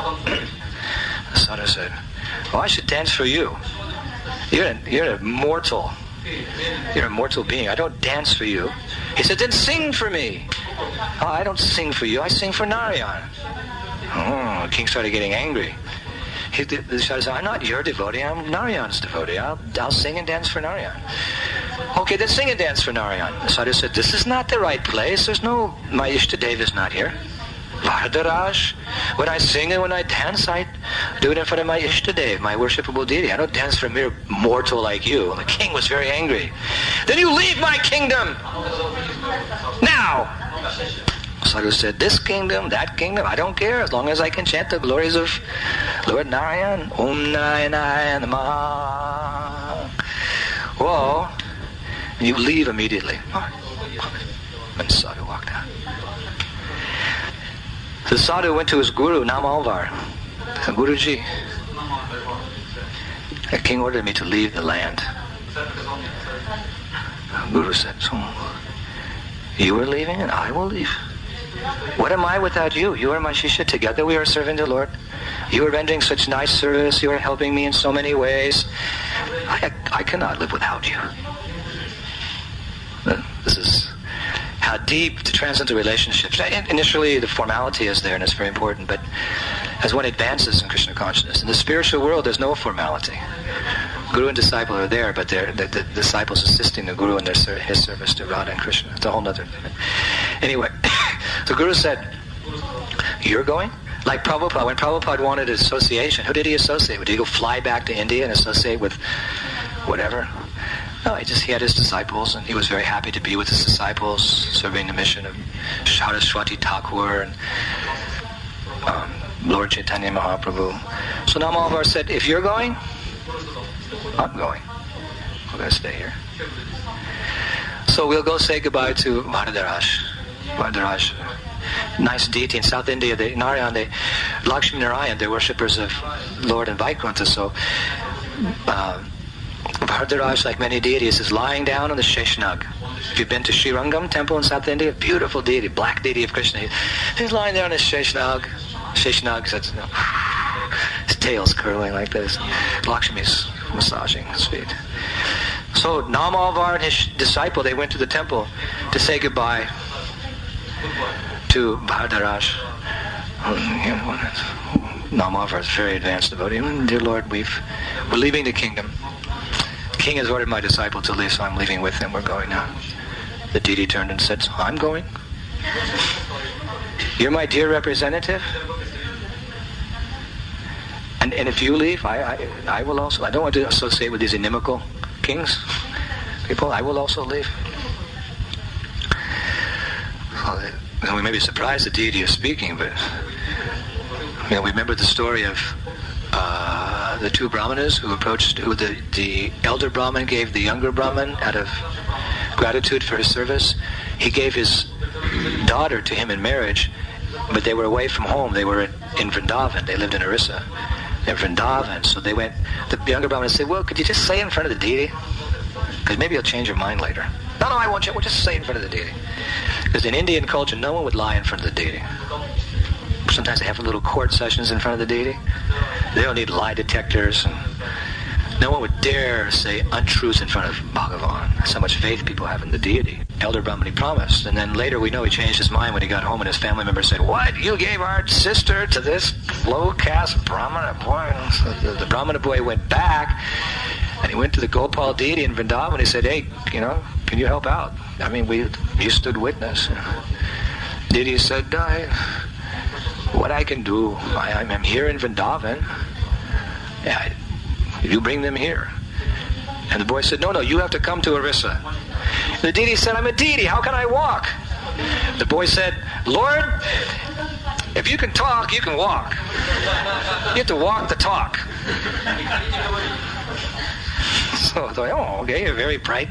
The sadhu said, oh, I should dance for you. You're a, you're a mortal. You're a mortal being. I don't dance for you. He said, then sing for me. Oh, I don't sing for you. I sing for Narayan. Oh, the king started getting angry. He, the, the sadhu said, I'm not your devotee. I'm Narayan's devotee. I'll, I'll sing and dance for Narayan. Okay, then sing and dance for Narayan. The sadhu said, this is not the right place. There's no, my Ishtadev is not here. Varadaraj. When I sing and when I dance, I do it in front of my Ishtadev, my worshipable deity. I don't dance for a mere mortal like you. And the king was very angry. Then you leave my kingdom! Now! Sadhu said, this kingdom, that kingdom, I don't care as long as I can chant the glories of Lord Narayan. Om Narayana Namaha. Whoa. And you leave immediately. And Sadhu walked out. The sadhu went to his guru, Namalvar. Guruji, the king ordered me to leave the land. Guru said, so you are leaving and I will leave. What am I without you? You are my Shishya. Together we are serving the Lord. You are rendering such nice service. You are helping me in so many ways. I, I cannot live without you. This is how deep to transcend the relationships. Initially, the formality is there, and it's very important, but as one advances in Krishna consciousness, in the spiritual world, there's no formality. Guru and disciple are there, but they're the, the disciples assisting the Guru in their, his service to Radha and Krishna. It's a whole other thing. Anyway, the Guru said, you're going? Like Prabhupada, when Prabhupada wanted association, who did he associate with? Did he go fly back to India and associate with whatever? No, he just he had his disciples, and he was very happy to be with his disciples, serving the mission of Saraswati Thakur and um, Lord Chaitanya Mahaprabhu. So Namalvar said, if you're going, I'm going. We're going to stay here. So we'll go say goodbye to Varadaraj. Varadaraj. Nice deity in South India, the Narayan, they, Lakshmi Narayan, they're worshippers of Lord and Vaikuntha. So uh, Varadaraj, like many deities, is lying down on the Sheshanag. If you've been to Srirangam temple in South India, beautiful deity, black deity of Krishna. He's lying there on his Sheshanag. Sheshanag, so it's, you know, his tail's curling like this. Lakshmi's massaging his feet. So Namavar and his disciple, they went to the temple to say goodbye to Varadaraj. Namavar is a very advanced devotee. Dear Lord, we've, we're leaving the kingdom. The king has ordered my disciple to leave, so I'm leaving with him. We're going now. The deity turned and said, so I'm going? You're my dear representative? And, and if you leave, I, I I will also. I don't want to associate with these inimical kings, people. I will also leave. Well, we may be surprised the deity is speaking, but you know, we remember the story of uh, the two brahmanas who approached, who the, the elder brahman gave the younger brahman out of gratitude for his service. He gave his daughter to him in marriage, but they were away from home. They were in, in Vrindavan. They lived in Orissa. In Vrindavan. So they went, the younger brahman said, well, could you just say in front of the deity? Because maybe you'll change your mind later. No, no, I won't. We'll just say in front of the deity. Because in Indian culture, no one would lie in front of the deity. Sometimes they have little court sessions in front of the deity. They don't need lie detectors. And no one would dare say untruths in front of Bhagavan. That's how much faith people have in the deity. Elder Brahman, he promised. And then later we know he changed his mind when he got home and his family members said, what? You gave our sister to this low-caste Brahmana boy? So the, the Brahmana boy went back and he went to the Gopal deity in Vrindavan and he said, hey, you know, can you help out? I mean, we you stood witness. Deity said, I, what I can do, I, I'm here in Vrindavan. Yeah, you bring them here. And the boy said, no, no, you have to come to Orissa. The deity said, I'm a deity, how can I walk? The boy said, Lord, if you can talk, you can walk. You have to walk the talk. So I thought, oh, okay, you're very bright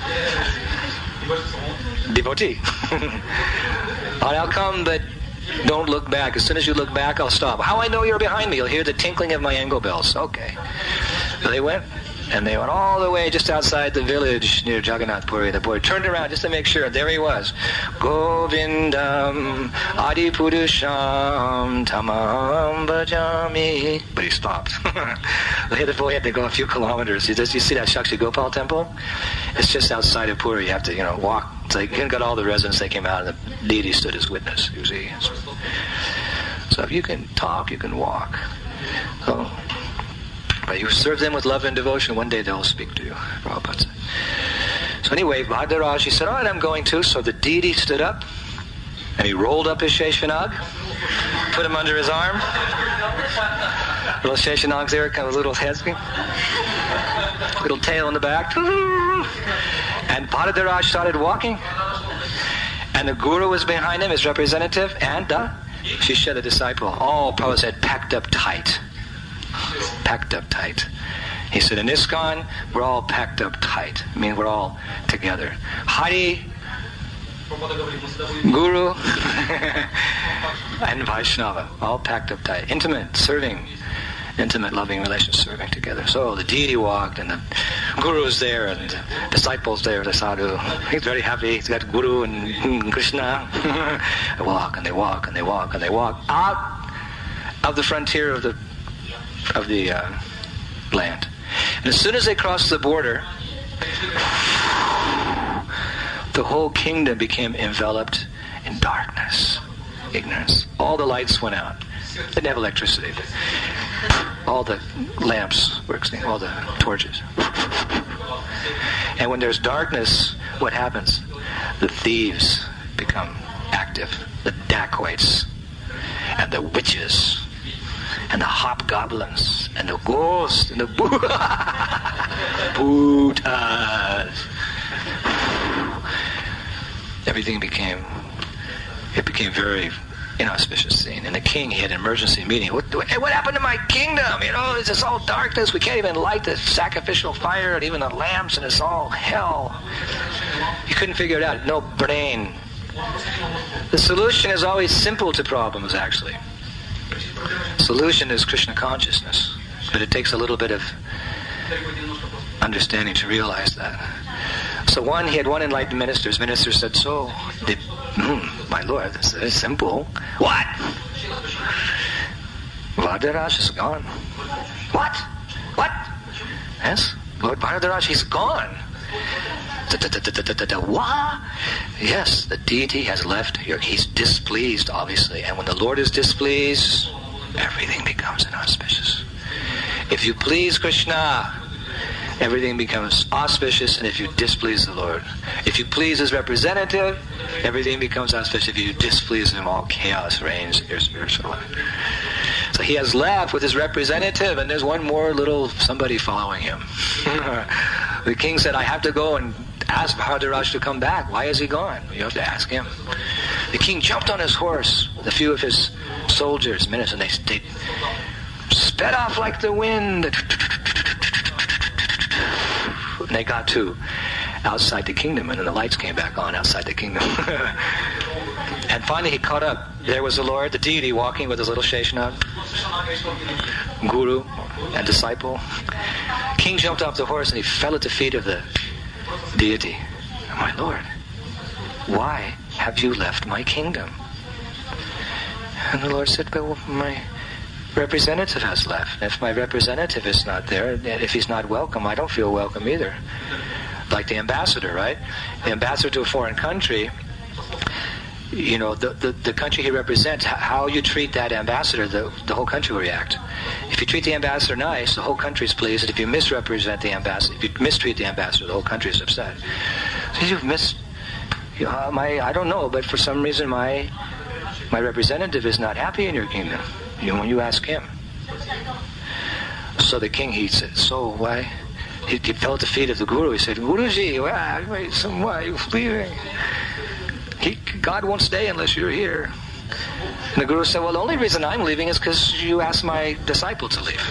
devotee. I'll come, but don't look back. As soon as you look back, I'll stop. How I know you're behind me? You'll hear the tinkling of my angle bells. Okay. So they went, and they went all the way just outside the village near Jagannath Puri. The boy turned around just to make sure. There he was. Govindam Adipurusham Tamam Bhajami. But he stopped. The boy had to go a few kilometers. You, just, you see that Shakti Gopal temple? It's just outside of Puri. You have to, you know, walk. So he got all the residents. They came out, and the deity stood as witness. You see. So if you can talk, you can walk. So, but you serve them with love and devotion, one day they'll speak to you. Prabhupada said. So anyway, Varadaraj, he said, all right, I'm going to. So the deity stood up, and he rolled up his Sheshanag, put him under his arm. Little Sheshanag's there, kind of little head, little tail in the back. And Varadaraj started walking, and the guru was behind him, his representative, and the Shishya, the disciple. All, Prabhupada said, packed up tight. Packed up tight. He said, in ISKCON, we're all packed up tight. I mean, we're all together. Hari, Guru, and Vaishnava, all packed up tight. Intimate, serving, intimate, loving relations, serving together. So the deity walked, and the Guru is there, and the disciples there, the sadhu. He's very happy. He's got Guru and Krishna. They walk, and they walk, and they walk, and they walk out of the frontier of the of the uh, land. And as soon as they crossed the border, the whole kingdom became enveloped in darkness, ignorance. All the lights went out. They didn't have electricity. All the lamps were extinct, all the torches. And when there's darkness, what happens? The thieves become active. The dacoits and the witches and the hobgoblins, and the ghosts, and the bhutas. Everything became, it became very inauspicious scene. And the king, he had an emergency meeting. What, what, what happened to my kingdom? You know, it's all darkness. We can't even light the sacrificial fire, and even the lamps, and it's all hell. He couldn't figure it out. No brain. The solution is always simple to problems, actually. Solution is Krishna consciousness, but it takes a little bit of understanding to realize that. So one, he had one enlightened minister. His minister said, so, did, hmm, my Lord, this is simple. What? Varadaraj is gone. What? What? Yes, Lord Varadaraj, he's gone. What? Yes, the deity has left here. He's displeased, obviously. And when the Lord is displeased, everything becomes inauspicious. If you please Krishna, everything becomes auspicious, and if you displease the Lord, if you please His representative, everything becomes auspicious. If you displease Him, all chaos reigns in your spiritual life. So he has left with his representative, and there's one more little somebody following him. The king said, I have to go and ask Varadaraj to come back. Why is he gone? You have to ask him. The king jumped on his horse with a few of his soldiers, ministers, and they, they sped off like the wind. And they got to outside the kingdom, and then the lights came back on outside the kingdom. And finally he caught up. There was the Lord, the deity, walking with his little Sheshanag, guru and disciple. King jumped off the horse and he fell at the feet of the deity. My Lord, why have you left my kingdom? And the Lord said, well, my representative has left. If my representative is not there, if he's not welcome, I don't feel welcome either. Like the ambassador, right? The ambassador to a foreign country, you know, the, the, the country he represents, how you treat that ambassador, the, the whole country will react. If you treat the ambassador nice, the whole country is pleased. And if you misrepresent the ambassador, if you mistreat the ambassador, the whole country is upset. So you've missed, you know, my, I don't know, but for some reason my my representative is not happy in your kingdom. You know, when you ask him. So the king, he said, so why? He, he fell at the feet of the guru. He said, Guruji, why, why are you leaving? He, God won't stay unless you're here. And the guru said, well, the only reason I'm leaving is because you asked my disciple to leave.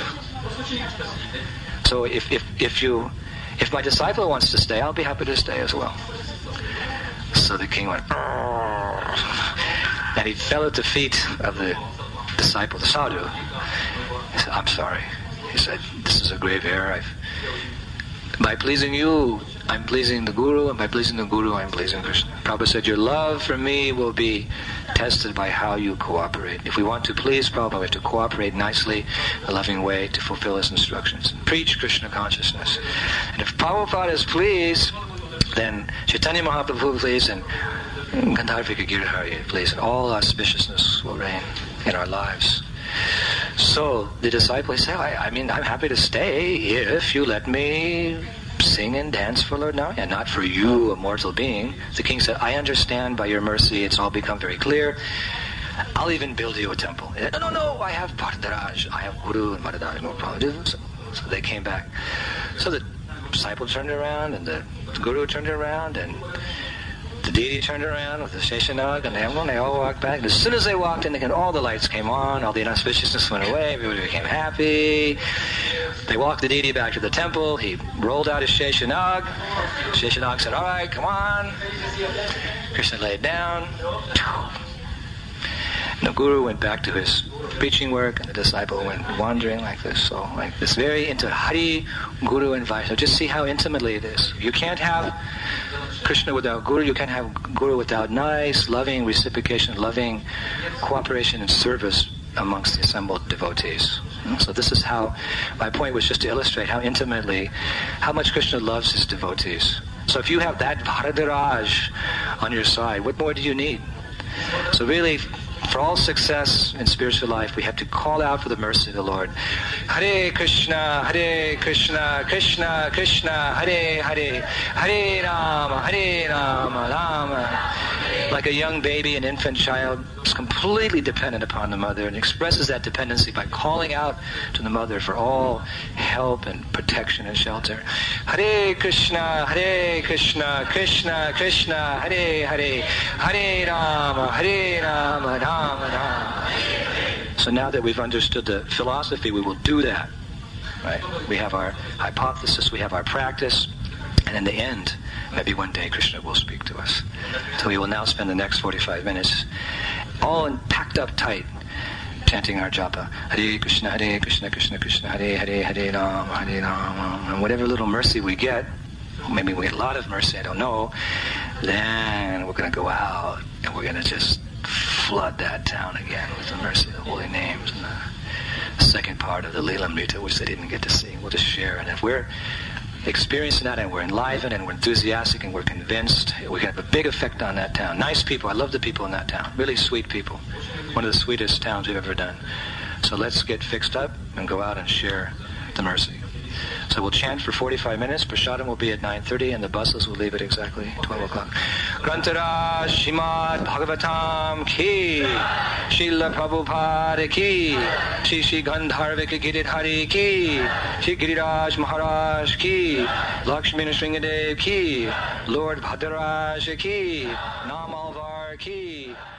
So if, if, if you, if my disciple wants to stay, I'll be happy to stay as well. So the king went, and he fell at the feet of the disciple, the sadhu. He said, I'm sorry. He said, this is a grave error. I've, by pleasing you, I'm pleasing the Guru, and by pleasing the Guru, I'm pleasing Krishna. Prabhupada said, your love for me will be tested by how you cooperate. If we want to please Prabhupada, we have to cooperate nicely, a loving way to fulfill his instructions. Preach Krishna consciousness. And if Prabhupada is pleased, then Chaitanya Mahaprabhu is pleased, and Gandharvika Giridhari is pleased, and all auspiciousness will reign in our lives. So the disciple, he said, I, I mean, I'm happy to stay if you let me sing and dance for Lord Narayana, not for you, a mortal being. The king said, I understand by your mercy, it's all become very clear. I'll even build you a temple. He said, no, no, no, I have Varadaraj, I have Guru and Varadaraj, no problem. So, so they came back. So the disciple turned around, and the Guru turned around, and the deity turned around with the Sheshanag, and they, well, they all walked back. And as soon as they walked in, again, all the lights came on, all the inauspiciousness went away, everybody became happy. They walked the deity back to the temple. He rolled out his Sheshanag. Sheshanag said, all right, come on. Krishna laid down. And the Guru went back to his preaching work, and the disciple went wandering like this. So, like this, very into Hari, Guru, and Vaishnava. Just see how intimately it is. You can't have Krishna without Guru. You can't have Guru without nice, loving reciprocation, loving cooperation and service amongst the assembled devotees. So this is how, my point was just to illustrate how intimately, how much Krishna loves his devotees. So if you have that Varadaraj on your side, what more do you need? So really, for all success in spiritual life, we have to call out for the mercy of the Lord. Hare Krishna, Hare Krishna, Krishna Krishna, Hare Hare, Hare Rama, Hare Rama, Rama. Like a young baby, an infant child is completely dependent upon the mother and expresses that dependency by calling out to the mother for all help and protection and shelter. Hare Krishna, Hare Krishna, Krishna Krishna, Hare Hare, Hare Rama, Hare Rama, Rama Rama. So now that we've understood the philosophy, we will do that. Right? We have our hypothesis, we have our practice, and in the end, Maybe one day Krishna will speak to us. So we will now spend the next forty-five minutes all in, packed up tight, chanting our japa. Hare Krishna, Hare Krishna, Krishna Krishna, Hare Hare, Hare Rama, Hare Rama. And whatever little mercy we get, maybe we get a lot of mercy, I don't know, then we're going to go out and we're going to just flood that town again with the mercy of the holy names and the second part of the Lilamrita, which they didn't get to see. We'll just share. And if we're experiencing that and we're enlivened and we're enthusiastic and we're convinced, we can have a big effect on that town. Nice people. I love the people in that town. Really sweet people. One of the sweetest towns we've ever done. So let's get fixed up and go out and share the mercy. So we'll chant for forty-five minutes. Prasadam will be at nine thirty and the buses will leave at exactly twelve o'clock. Grantara Shrimad Bhagavatam Ki, Srila Prabhupada Ki, Shri Shri Gandharvika Giridhari Ki, Shri Giriraj Maharaj Ki, Lakshmi Nrsingadev Ki, Lord Bhadraj Ki, Nam Alvar Ki.